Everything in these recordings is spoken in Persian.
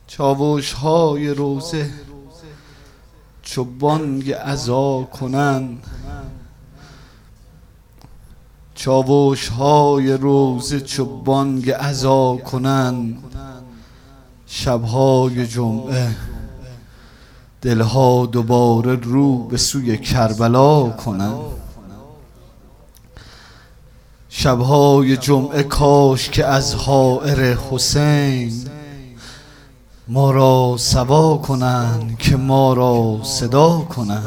چاوش های روزه چو بانگ عزا کنن، چاوش های روزه چو بانگ عزا کنن، شبهای جمعه دلها دوباره رو به سوی کربلا کنن. شبهای جمعه کاش که از حائر حسین ما را سوا کنن که ما را صدا کنن.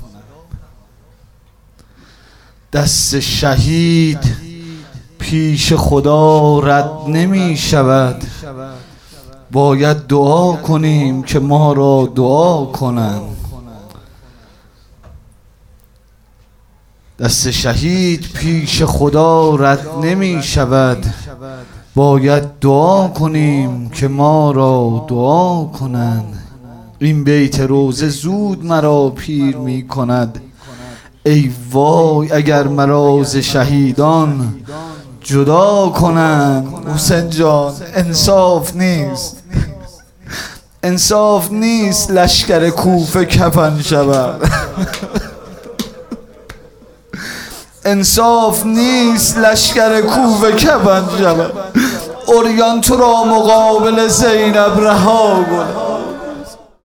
دست شهید پیش خدا رد نمی شود، باید دعا کنیم که ما را دعا کنن. دست شهید پیش خدا رد نمی شود، باید دعا کنیم که ما را دعا کنن. این بیت روزه زود مرا پیر می کند، ای وای اگر مرا ز شهیدان جدا کنن. حسین جان انصاف نیست، انصاف نیست لشکر کوفه کفن شود. انصاف نیست لشکر کوفه کفن شود. اوریان تو را مقابل زینب رها کن.